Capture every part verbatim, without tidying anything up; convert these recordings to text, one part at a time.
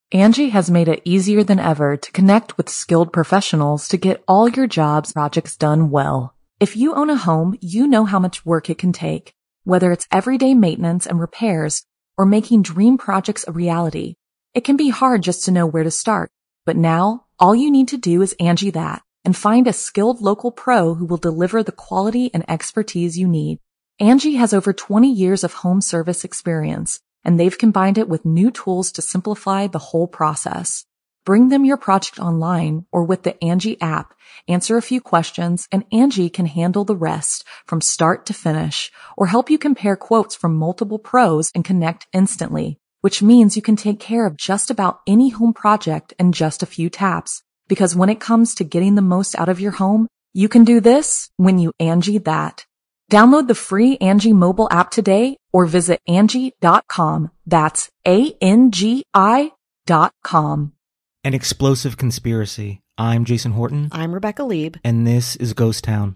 Angie has made it easier than ever to connect with skilled professionals to get all your jobs projects done well. If you own a home, you know how much work it can take, whether it's everyday maintenance and repairs or making dream projects a reality. It can be hard just to know where to start, but now all you need to do is Angie that and find a skilled local pro who will deliver the quality and expertise you need. Angie has over twenty years of home service experience, and they've combined it with new tools to simplify the whole process. Bring them your project online or with the Angie app, answer a few questions, and Angie can handle the rest from start to finish, or help you compare quotes from multiple pros and connect instantly, which means you can take care of just about any home project in just a few taps. Because when it comes to getting the most out of your home, you can do this when you Angie that. Download the free Angie mobile app today or visit Angie dot com. That's A N G I dot com. An explosive conspiracy. I'm Jason Horton. I'm Rebecca Lieb. And this is Ghost Town.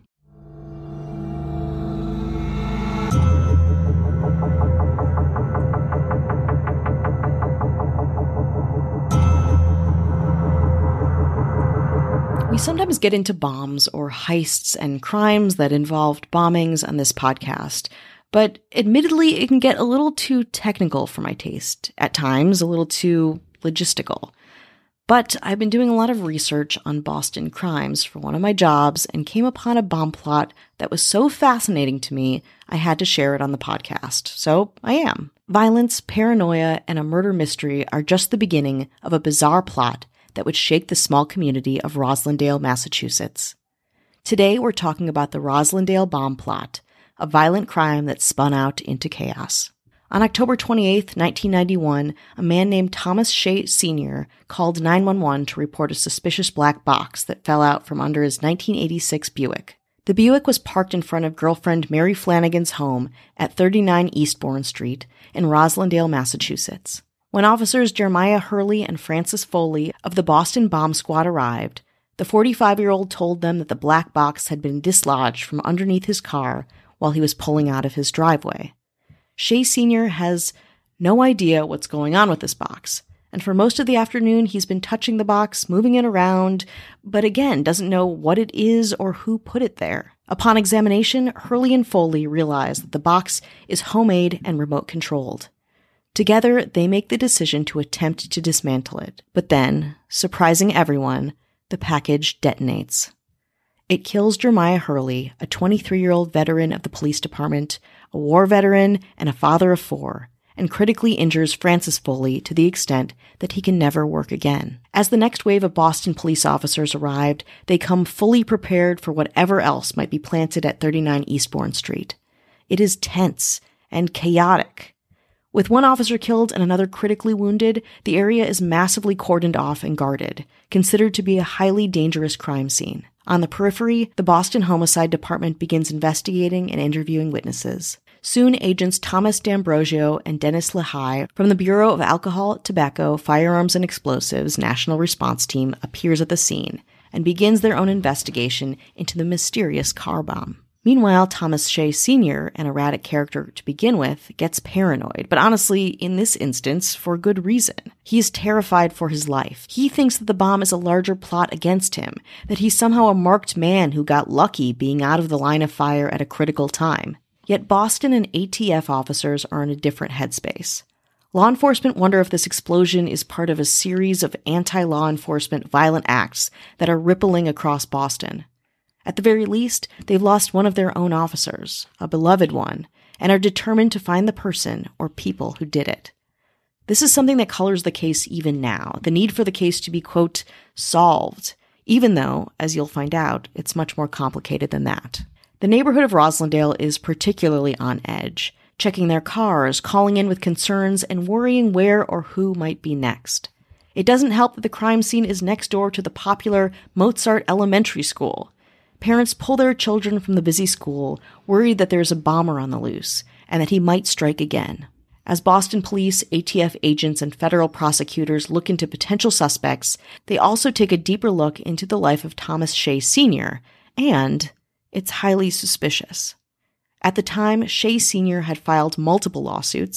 We sometimes get into bombs or heists and crimes that involved bombings on this podcast, but admittedly it can get a little too technical for my taste, at times a little too logistical. But I've been doing a lot of research on Boston crimes for one of my jobs and came upon a bomb plot that was so fascinating to me I had to share it on the podcast, so I am. Violence, paranoia, and a murder mystery are just the beginning of a bizarre plot that would shake the small community of Roslindale, Massachusetts. Today, we're talking about the Roslindale bomb plot, a violent crime that spun out into chaos. On October twenty-eighth, nineteen ninety-one, a man named Thomas Shea Senior called nine one one to report a suspicious black box that fell out from under his nineteen eighty-six Buick. The Buick was parked in front of girlfriend Mary Flanagan's home at thirty-nine Eastbourne Street in Roslindale, Massachusetts. When officers Jeremiah Hurley and Francis Foley of the Boston Bomb Squad arrived, the forty-five-year-old told them that the black box had been dislodged from underneath his car while he was pulling out of his driveway. Shea Senior has no idea what's going on with this box, and for most of the afternoon he's been touching the box, moving it around, but again doesn't know what it is or who put it there. Upon examination, Hurley and Foley realize that the box is homemade and remote-controlled. Together, they make the decision to attempt to dismantle it. But then, surprising everyone, the package detonates. It kills Jeremiah Hurley, a twenty-three-year-old veteran of the police department, a war veteran, and a father of four, and critically injures Francis Foley to the extent that he can never work again. As the next wave of Boston police officers arrived, they come fully prepared for whatever else might be planted at thirty-nine Eastbourne Street. It is tense and chaotic. With one officer killed and another critically wounded, the area is massively cordoned off and guarded, considered to be a highly dangerous crime scene. On the periphery, the Boston Homicide Department begins investigating and interviewing witnesses. Soon, agents Thomas D'Ambrosio and Dennis Lehigh from the Bureau of Alcohol, Tobacco, Firearms, and Explosives National Response Team appears at the scene and begins their own investigation into the mysterious car bomb. Meanwhile, Thomas Shea Senior, an erratic character to begin with, gets paranoid, but honestly, in this instance, for good reason. He is terrified for his life. He thinks that the bomb is a larger plot against him, that he's somehow a marked man who got lucky being out of the line of fire at a critical time. Yet Boston and A T F officers are in a different headspace. Law enforcement wonder if this explosion is part of a series of anti-law enforcement violent acts that are rippling across Boston. At the very least, they've lost one of their own officers, a beloved one, and are determined to find the person or people who did it. This is something that colors the case even now, the need for the case to be, quote, solved, even though, as you'll find out, it's much more complicated than that. The neighborhood of Roslindale is particularly on edge, checking their cars, calling in with concerns, and worrying where or who might be next. It doesn't help that the crime scene is next door to the popular Mozart Elementary School. Parents pull their children from the busy school, worried that there's a bomber on the loose, and that he might strike again. As Boston police, A T F agents, and federal prosecutors look into potential suspects, they also take a deeper look into the life of Thomas Shea Senior, and it's highly suspicious. At the time, Shea Senior had filed multiple lawsuits,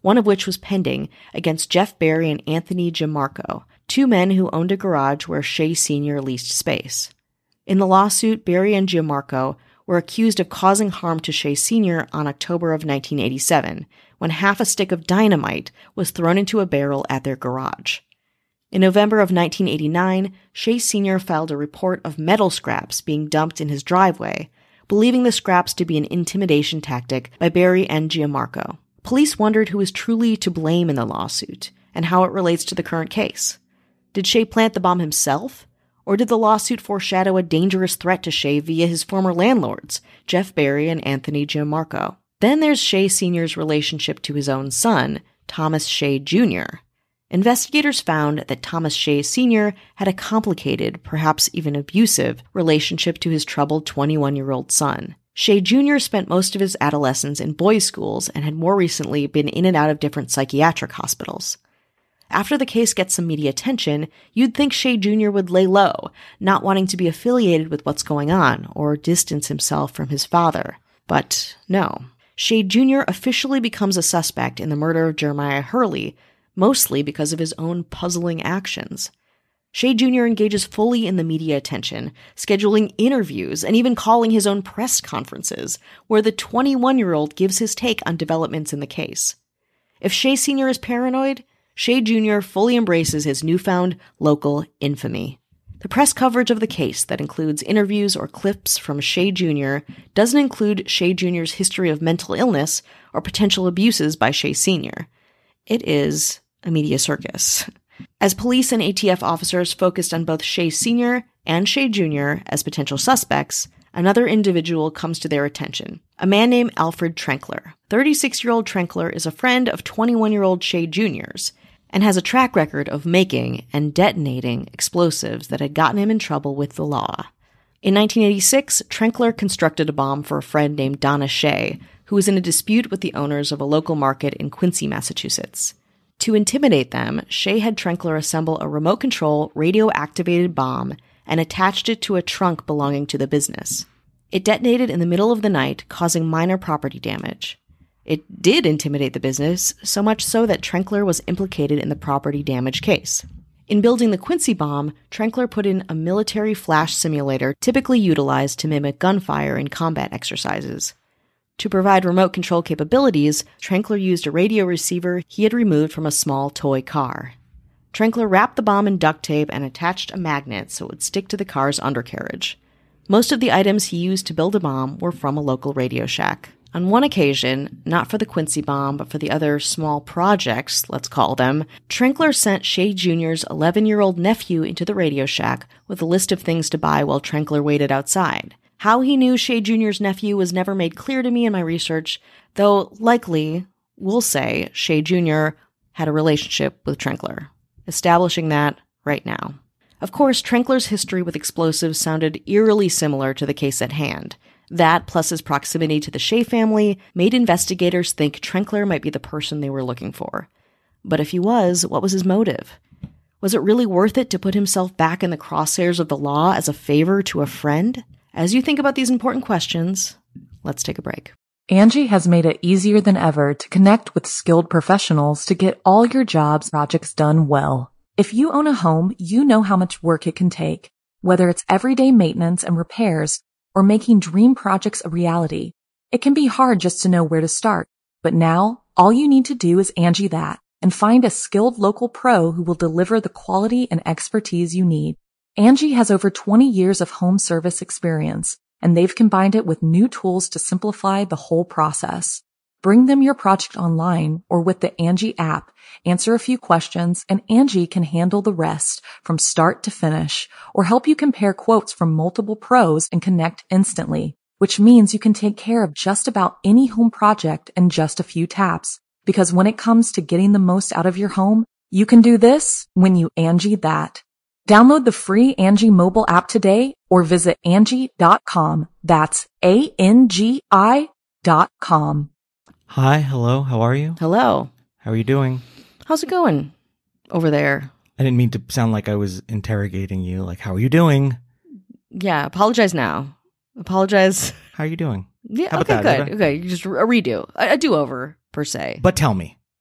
one of which was pending against Jeff Berry and Anthony Giammarco, two men who owned a garage where Shea Senior leased space. In the lawsuit, Berry and Giammarco were accused of causing harm to Shea Senior on October of nineteen eighty-seven, when half a stick of dynamite was thrown into a barrel at their garage. In November of nineteen eighty-nine, Shea Senior filed a report of metal scraps being dumped in his driveway, believing the scraps to be an intimidation tactic by Berry and Giammarco. Police wondered who was truly to blame in the lawsuit, and how it relates to the current case. Did Shea plant the bomb himself? Or did the lawsuit foreshadow a dangerous threat to Shea via his former landlords, Jeff Berry and Anthony Giammarco? Then there's Shea Senior's relationship to his own son, Thomas Shea Junior Investigators found that Thomas Shea Senior had a complicated, perhaps even abusive, relationship to his troubled twenty-one-year-old son. Shea Junior spent most of his adolescence in boys' schools and had more recently been in and out of different psychiatric hospitals. After the case gets some media attention, you'd think Shea Junior would lay low, not wanting to be affiliated with what's going on or distance himself from his father. But no. Shea Junior officially becomes a suspect in the murder of Jeremiah Hurley, mostly because of his own puzzling actions. Shea Junior engages fully in the media attention, scheduling interviews and even calling his own press conferences, where the twenty-one-year-old gives his take on developments in the case. If Shea Senior is paranoid, Shea Junior fully embraces his newfound local infamy. The press coverage of the case that includes interviews or clips from Shea Junior doesn't include Shea Junior's history of mental illness or potential abuses by Shea Senior. It is a media circus. As police and A T F officers focused on both Shea Senior and Shea Junior as potential suspects, another individual comes to their attention, a man named Alfred Trenkler. thirty-six-year-old Trenkler is a friend of twenty-one-year-old Shea Junior's, and has a track record of making and detonating explosives that had gotten him in trouble with the law. In nineteen eighty-six, Trenkler constructed a bomb for a friend named Donna Shea, who was in a dispute with the owners of a local market in Quincy, Massachusetts. To intimidate them, Shea had Trenkler assemble a remote-control, radio-activated bomb and attached it to a trunk belonging to the business. It detonated in the middle of the night, causing minor property damage. It did intimidate the business, so much so that Trenkler was implicated in the property damage case. In building the Quincy bomb, Trenkler put in a military flash simulator typically utilized to mimic gunfire in combat exercises. To provide remote control capabilities, Trenkler used a radio receiver he had removed from a small toy car. Trenkler wrapped the bomb in duct tape and attached a magnet so it would stick to the car's undercarriage. Most of the items he used to build a bomb were from a local Radio Shack. On one occasion, not for the Quincy bomb, but for the other small projects, let's call them, Trenkler sent Shea Junior's eleven-year-old nephew into the Radio Shack with a list of things to buy while Trenkler waited outside. How he knew Shea Junior's nephew was never made clear to me in my research, though likely, we'll say, Shea Junior had a relationship with Trenkler. Establishing that right now. Of course, Trenkler's history with explosives sounded eerily similar to the case at hand. That, plus his proximity to the Shea family, made investigators think Trenkler might be the person they were looking for. But if he was, what was his motive? Was it really worth it to put himself back in the crosshairs of the law as a favor to a friend? As you think about these important questions, let's take a break. Angie has made it easier than ever to connect with skilled professionals to get all your jobs projects done well. If you own a home, you know how much work it can take, whether it's everyday maintenance and repairs or making dream projects a reality. It can be hard just to know where to start, but now all you need to do is Angie that and find a skilled local pro who will deliver the quality and expertise you need. Angie has over twenty years of home service experience, and they've combined it with new tools to simplify the whole process. Bring them your project online or with the Angie app, answer a few questions, and Angie can handle the rest from start to finish, or help you compare quotes from multiple pros and connect instantly, which means you can take care of just about any home project in just a few taps. Because when it comes to getting the most out of your home, you can do this when you Angie that. Download the free Angie mobile app today or visit Angie dot com. That's A N G I dot com. Hi, hello, how are you? Hello. How are you doing? How's it going over there? I didn't mean to sound like I was interrogating you, like, how are you doing? Yeah, apologize now. Apologize. How are you doing? Yeah, how okay, about that? good. Okay, just a redo. A, a do-over, per se. But tell me.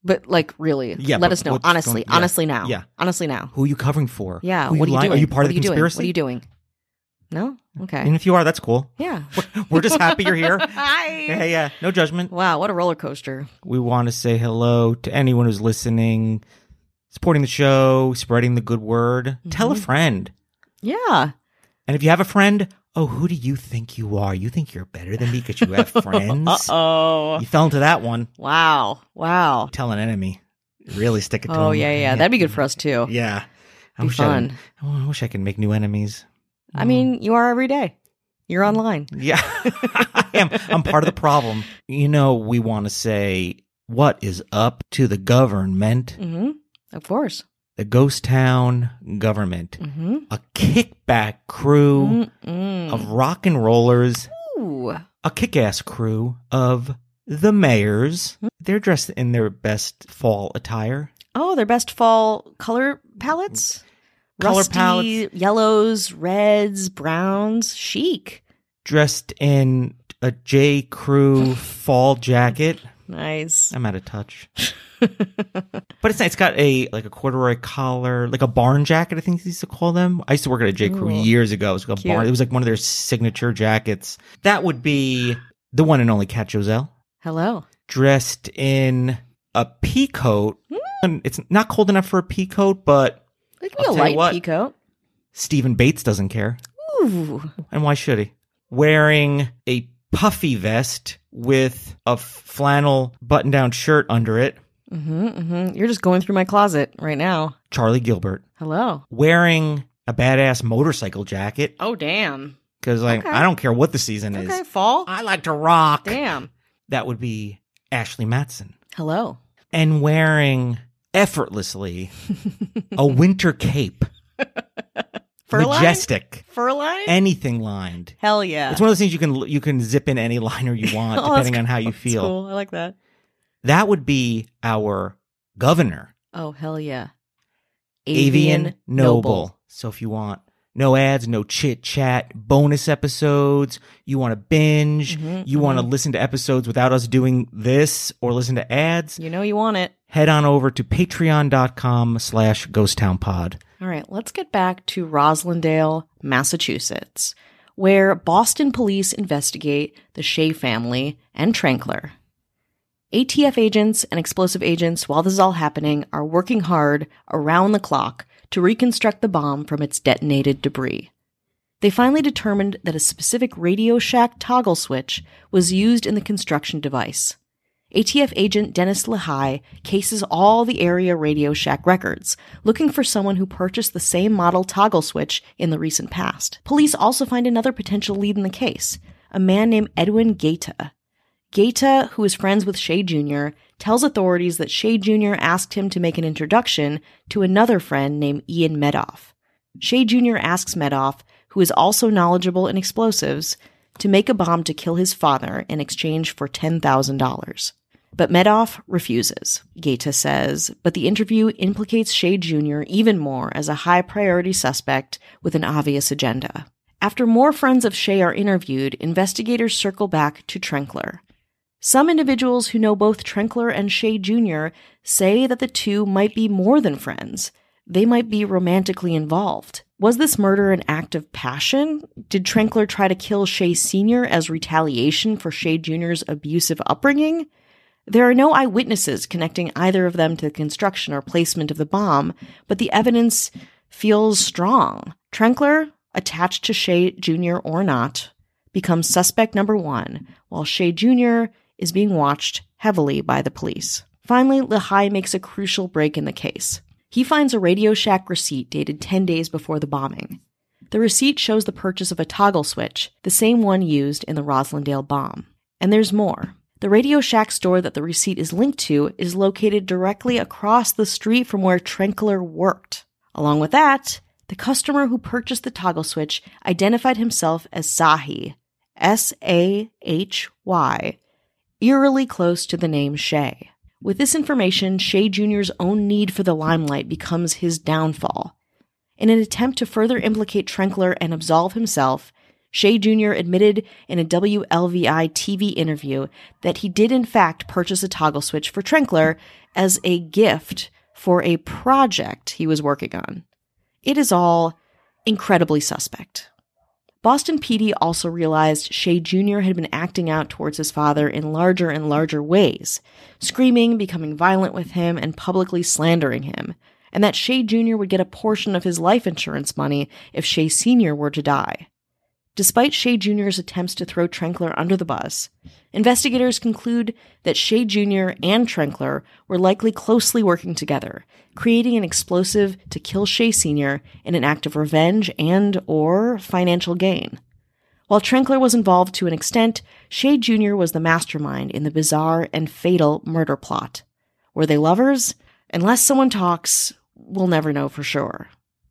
But like, really, Yeah, let but us know. what's Honestly, going- yeah, honestly now. yeah. Honestly now. Who are you covering for? Yeah, Who what are you lying- doing? Are you part what of the are you doing? conspiracy? What are you doing? No? Okay. And if you are, that's cool. Yeah. We're just happy you're here. Hi. Yeah, yeah. No judgment. Wow, what a roller coaster. We want to say hello to anyone who's listening, supporting the show, spreading the good word. Mm-hmm. Tell a friend. Yeah. And if you have a friend, oh, who do you think you are? You think you're better than me because you have friends? Uh-oh. You fell into that one. Wow. Wow. Tell an enemy. Really stick it to Oh, them. yeah, yeah. That'd be good for us, too. Yeah. I Be wish fun. I, I wish I could make new enemies. I mean, you are every day. You're online. Yeah, I am. I'm part of the problem. You know, we want to say, what is up to the government? Mm-hmm. Of course. The Ghost Town government. Mm-hmm. A kickback crew Mm-mm. of rock and rollers. Ooh. A kick-ass crew of the mayors. They're dressed in their best fall attire. Oh, their best fall color palettes? Color Rusty, palettes. yellows, reds, browns, chic. Dressed in a J. Crew fall jacket. Nice. I'm out of touch. But it's it's got a like a corduroy collar, like a barn jacket, I think they used to call them. I used to work at a J. Crew Ooh. years ago. It was like a Cute. barn. It was like one of their signature jackets. That would be the one and only Kat Joselle, Hello. dressed in a pea coat. And it's not cold enough for a pea coat, but It could be I'll a tell you light what. pea coat. Stephen Bates doesn't care. Ooh. And why should he? Wearing a puffy vest with a flannel button-down shirt under it. Mm-hmm, mm-hmm. You're just going through my closet right now. Charlie Gilbert. Hello. Wearing a badass motorcycle jacket. Oh, damn. Because like Okay. I don't care what the season Okay, is. fall. I like to rock. Damn. That would be Ashley Matson. Hello. And wearing effortlessly a winter cape. Fur Majestic. line? Fur line? Anything lined. Hell yeah. It's one of those things you can you can zip in any liner you want, Oh, that's depending on how you That's feel. cool. I like that. That would be our governor, Oh, hell yeah. Avian Noble. So if you want no ads, no chit chat, bonus episodes, you want to binge, Mhm, you want to mhm. listen to episodes without us doing this or listen to ads, You know you want it. head on over to patreon.com slash ghosttownpod. All right, let's get back to Roslindale, Massachusetts, where Boston police investigate the Shea family and Trankler. A T F agents and explosive agents, while this is all happening, are working hard around the clock to reconstruct the bomb from its detonated debris. They finally determined that a specific Radio Shack toggle switch was used in the construction device. A T F agent Dennis Lehigh cases all the area Radio Shack records, looking for someone who purchased the same model toggle switch in the recent past. Police also find another potential lead in the case, a man named Edwin Gaeta. Gaeta, who is friends with Shea Junior, tells authorities that Shea Junior asked him to make an introduction to another friend named Ian Medoff. Shea Junior asks Medoff, who is also knowledgeable in explosives, to make a bomb to kill his father in exchange for ten thousand dollars. But Medoff refuses. Gaeta says, but the interview implicates Shea Junior even more as a high-priority suspect with an obvious agenda. After more friends of Shea are interviewed, investigators circle back to Trankler. Some individuals who know both Trankler and Shea Junior say that the two might be more than friends. They might be romantically involved. Was this murder an act of passion? Did Trankler try to kill Shea Senior as retaliation for Shea Junior's abusive upbringing? There are no eyewitnesses connecting either of them to the construction or placement of the bomb, but the evidence feels strong. Trankler, attached to Shea Junior or not, becomes suspect number one, while Shea Junior is being watched heavily by the police. Finally, Lehigh makes a crucial break in the case. He finds a Radio Shack receipt dated ten days before the bombing. The receipt shows the purchase of a toggle switch, the same one used in the Roslindale bomb. And there's more. The Radio Shack store that the receipt is linked to is located directly across the street from where Trankler worked. Along with that, the customer who purchased the toggle switch identified himself as Sahi, S A H Y, eerily close to the name Shea. With this information, Shea Junior's own need for the limelight becomes his downfall. In an attempt to further implicate Trankler and absolve himself, Shea Junior admitted in a W L V I T V interview that he did in fact purchase a toggle switch for Trinkler as a gift for a project he was working on. It is all incredibly suspect. Boston P D also realized Shea Junior had been acting out towards his father in larger and larger ways, screaming, becoming violent with him, and publicly slandering him, and that Shea Junior would get a portion of his life insurance money if Shea Senior were to die. Despite Shea Junior's attempts to throw Trinkler under the bus, investigators conclude that Shea Junior and Trinkler were likely closely working together, creating an explosive to kill Shea Senior in an act of revenge and or financial gain. While Trinkler was involved to an extent, Shea Junior was the mastermind in the bizarre and fatal murder plot. Were they lovers? Unless someone talks, we'll never know for sure.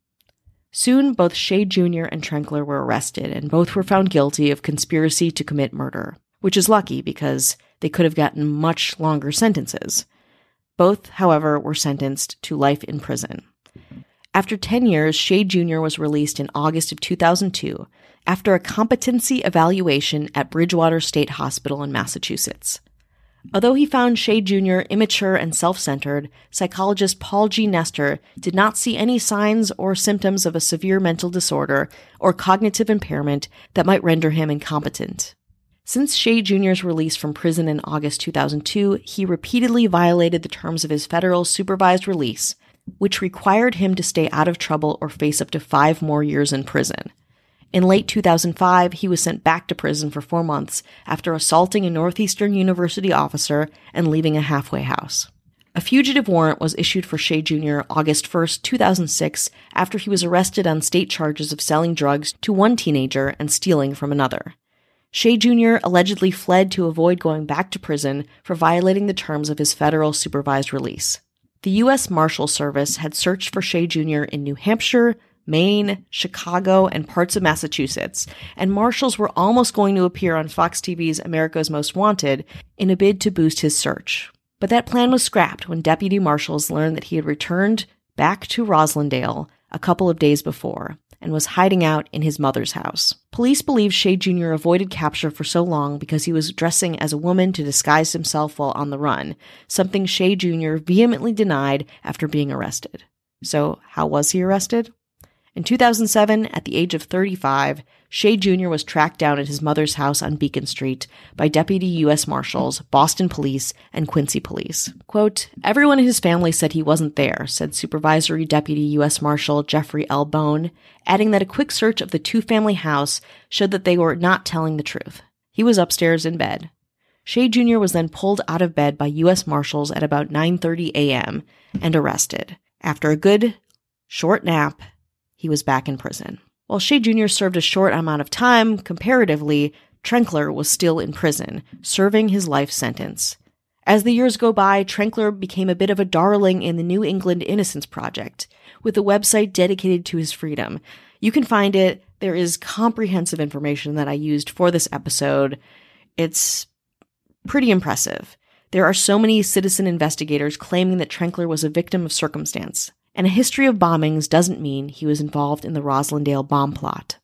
Soon, both Shea Junior and Trinkler were arrested, and both were found guilty of conspiracy to commit murder, which is lucky because they could have gotten much longer sentences. Both, however, were sentenced to life in prison. After ten years, Shea Junior was released in August of two thousand two after a competency evaluation at Bridgewater State Hospital in Massachusetts. Although he found Shea Junior immature and self-centered, psychologist Paul G. Nestor did not see any signs or symptoms of a severe mental disorder or cognitive impairment that might render him incompetent. Since Shea Junior's release from prison in August two thousand two, he repeatedly violated the terms of his federal supervised release, which required him to stay out of trouble or face up to five more years in prison. In late two thousand five, he was sent back to prison for four months after assaulting a Northeastern University officer and leaving a halfway house. A fugitive warrant was issued for Shea Junior August first, two thousand six, after he was arrested on state charges of selling drugs to one teenager and stealing from another. Shea Junior allegedly fled to avoid going back to prison for violating the terms of his federal supervised release. The U S Marshal Service had searched for Shea Junior in New Hampshire, Maine, Chicago, and parts of Massachusetts, and marshals were almost going to appear on Fox T V's America's Most Wanted in a bid to boost his search. But that plan was scrapped when deputy marshals learned that he had returned back to Roslindale a couple of days before and was hiding out in his mother's house. Police believe Shea Junior avoided capture for so long because he was dressing as a woman to disguise himself while on the run, something Shea Junior vehemently denied after being arrested. So, how was he arrested? In two thousand seven, at the age of thirty-five, Shea Junior was tracked down at his mother's house on Beacon Street by deputy U S Marshals, Boston Police, and Quincy Police. Quote, "Everyone in his family said he wasn't there," said Supervisory Deputy U S Marshal Jeffrey L. Bone, adding that a quick search of the two-family house showed that they were not telling the truth. He was upstairs in bed. Shea Junior was then pulled out of bed by U S Marshals at about nine thirty a.m. and arrested. After a good, short nap, he was back in prison. While Shea Junior served a short amount of time, comparatively, Trinkler was still in prison, serving his life sentence. As the years go by, Trinkler became a bit of a darling in the New England Innocence Project, with a website dedicated to his freedom. You can find it. There is comprehensive information that I used for this episode. It's pretty impressive. There are so many citizen investigators claiming that Trinkler was a victim of circumstance. And a history of bombings doesn't mean he was involved in the Roslindale bomb plot.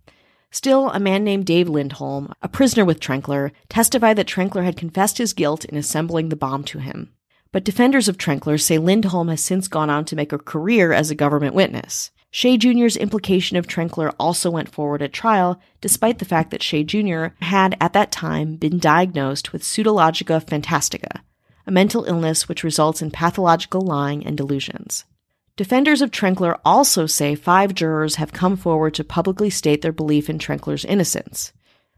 Still, a man named Dave Lindholm, a prisoner with Trinkler, testified that Trinkler had confessed his guilt in assembling the bomb to him. But defenders of Trinkler say Lindholm has since gone on to make a career as a government witness. Shea Junior's implication of Trinkler also went forward at trial, despite the fact that Shea Junior had, at that time, been diagnosed with pseudologica fantastica, a mental illness which results in pathological lying and delusions. Defenders of Trinkler also say five jurors have come forward to publicly state their belief in Trinkler's innocence.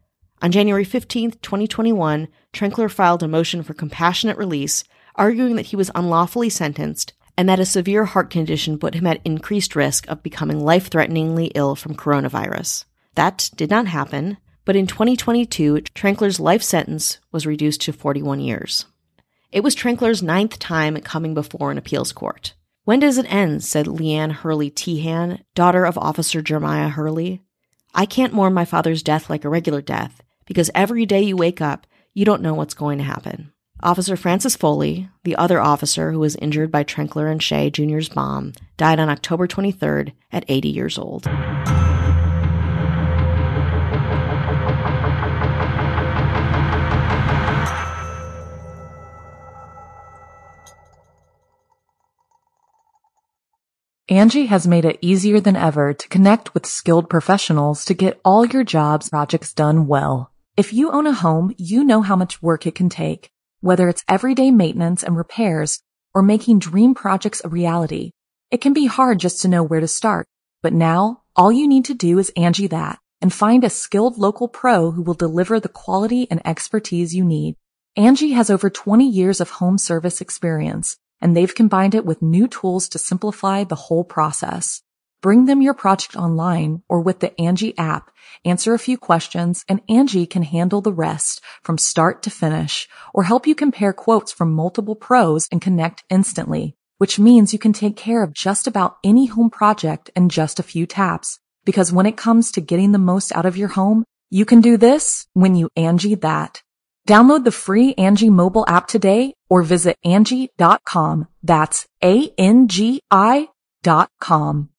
On January fifteenth, twenty twenty-one, Trinkler filed a motion for compassionate release, arguing that he was unlawfully sentenced and that a severe heart condition put him at increased risk of becoming life-threateningly ill from coronavirus. That did not happen, but in twenty twenty-two, Trinkler's life sentence was reduced to forty-one years. It was Trinkler's ninth time coming before an appeals court. "When does it end?" said Leanne Hurley Tehan, daughter of Officer Jeremiah Hurley. "I can't mourn my father's death like a regular death, because every day you wake up, you don't know what's going to happen." Officer Francis Foley, the other officer who was injured by Trinkler and Shea Junior's bomb, died on October twenty-third at eighty years old. Angie has made it easier than ever to connect with skilled professionals to get all your jobs projects done well. If you own a home, you know how much work it can take, whether it's everyday maintenance and repairs or making dream projects a reality. It can be hard just to know where to start, but now all you need to do is Angie that and find a skilled local pro who will deliver the quality and expertise you need. Angie has over twenty years of home service experience, and they've combined it with new tools to simplify the whole process. Bring them your project online or with the Angie app, answer a few questions, and Angie can handle the rest from start to finish, or help you compare quotes from multiple pros and connect instantly, which means you can take care of just about any home project in just a few taps. Because when it comes to getting the most out of your home, you can do this when you Angie that. Download the free Angie mobile app today or visit Angie dot com. That's A N G I dot com.